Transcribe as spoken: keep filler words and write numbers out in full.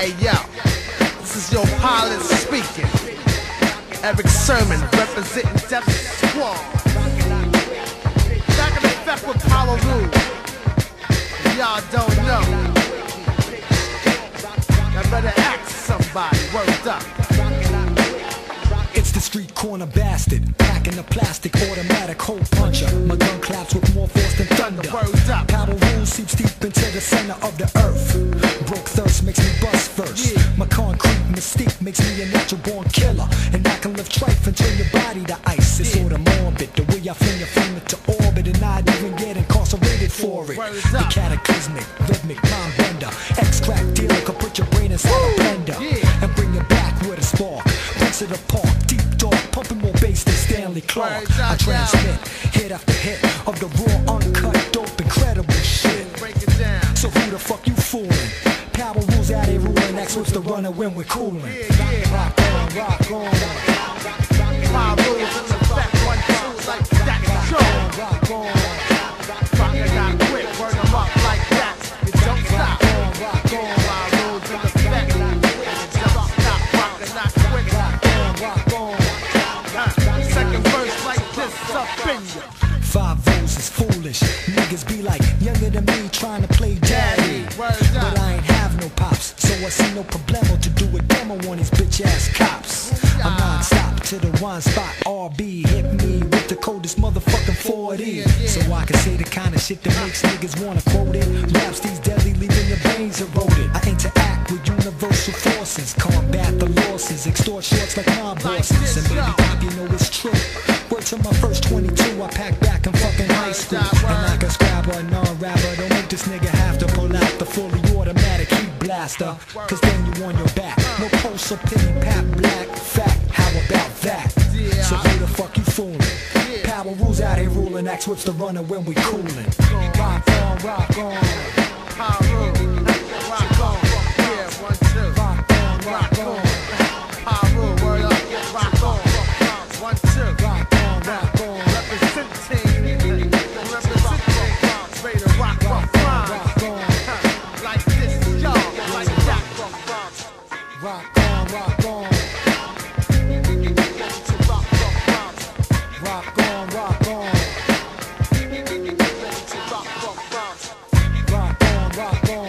Hey yo, this is your pilot speaking. Eric Sermon representing Death Squad. Back in effect with Power Rule. If y'all don't know, I better ask somebody. Worked up. It's the street corner bastard, packing the plastic automatic hole puncher. My gun claps with more force than thunder. Power Rule seeps deep into the center of the earth. Broke thirst makes me bust first. My concrete mystique makes me a natural born killer. And I can lift trife and turn your body to ice. It's sort of morbid, the way I fling your flame into orbit and not even get incarcerated for it. The cataclysmic, rhythmic, mind bender. X-crack dealer could put your brain inside a blender and bring it back with a spark. Rinse it apart, deep dark, pumping more bass than Stanley Clark. I transmit hit after hit of the raw, uncut, dope, incredible shit. So who the fuck you fooling? Power Rule's out here ruling. X whips the runner when we're cooling. Rock on, rock on. Power Rule's in effect, one, two, like that. Sure. Rock on. Rock it out quick, burn them up like that. You don't stop. Rock on. Power Rule's in effect, and you don't stop. Rock it out quick. Rock on. Uh, second verse like this up in you. Five O's is foolish. Niggas be like younger than me trying to play daddy. But I ain't have no pops, so I see no problemo to do a demo on these bitch ass cops. I'm non-stop to the one spot. R B hit me with the coldest motherfucking forty. So I can say the kind of shit that makes niggas wanna quote it. Raps these deadly, leaving your brains eroded. I interact with universal forces, combat the losses, extort shorts like my bosses. And baby pop, you know it's true. Word to my first twenty-two, I packed back in fucking high school. And I can scrap a non-rapper, don't make this nigga have to pull out the fully automatic heat blaster. Cause then you on your back, no pulse or pity, pat black, fact, how about that? So who the fuck you fooling? Power Rule's out here ruling, X whips the runner when we coolin'. Rock on, rock on. Power Rule, rock on. Yeah, one, two. Rock on, rock on. Power Rule, word up, rock on. One, two. Rock on, rock on. Representing, representing, ready to rock on, Rock on, like this, y'all, like that, rock on, rock on. Rock on, rock on. Rock on, rock on.